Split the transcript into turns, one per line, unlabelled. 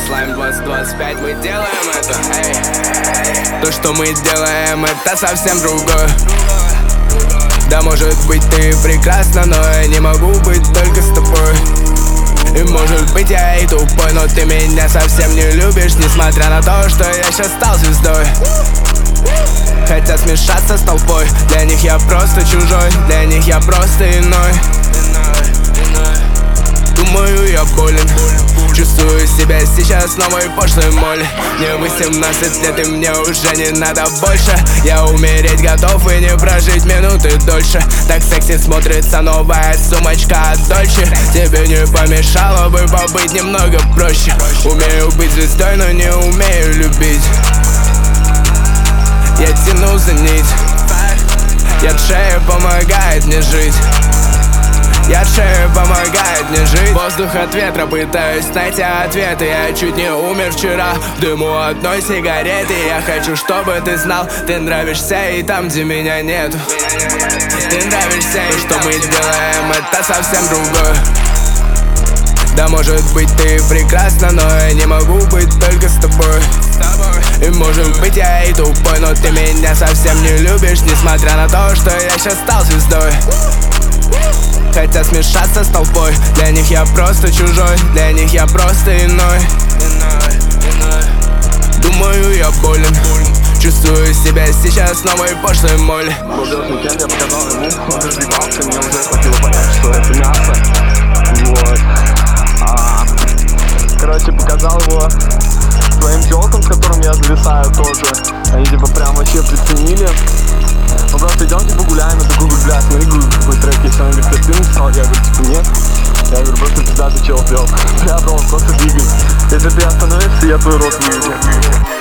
Слайм 2025, мы делаем это, эй. То, что мы делаем, это совсем другое. Да, может быть, ты прекрасна, но я не могу быть только с тобой. И может быть я и тупой, но ты меня совсем не любишь, несмотря на то, что я сейчас стал звездой. Хотят смешаться с толпой, для них я просто чужой, для них я просто иной. Думаю, я болен, чувствую себя сейчас новой пошлой моли. Мне 18 лет и мне уже не надо больше. Я умереть готов и не прожить минуты дольше. Так секси смотрится новая сумочка от Дольче. Тебе не помешало бы побыть немного проще. Умею быть звездой, но не умею любить. Я тяну за нить, яд шея помогает мне жить. Яд шея помогает мне жить. Воздух от ветра, пытаюсь найти ответы. Я чуть не умер вчера в дыму одной сигареты. Я хочу, чтобы ты знал, ты нравишься и там, где меня нету. Ты нравишься, и что мы делаем, это совсем другое. Да, может быть, ты прекрасна, но я не могу быть только с тобой. И может быть я и тупой, но ты меня совсем не любишь, несмотря на то, что я сейчас стал звездой. Хотят смешаться с толпой, для них я просто чужой, для них я просто иной. Думаю, я болен, чувствую себя сейчас новой пошлой моли.
Был уикенд, я показал ему, он разъебался, мне уже хватило понять, что это мясо. Вот. Короче, показал его своим тёлкам, с которым я зависаю тоже. Они типа прям вообще приценили. Мы просто идем типа гуляем, я такой, бля, смотри, какой трек есть. Он говорит, ты написал? Я говорю, типа, нет. Я говорю, просто пиздатый чел пел. Бля, бро, он просто двигает. Если ты остановишься, я твой рот выведу.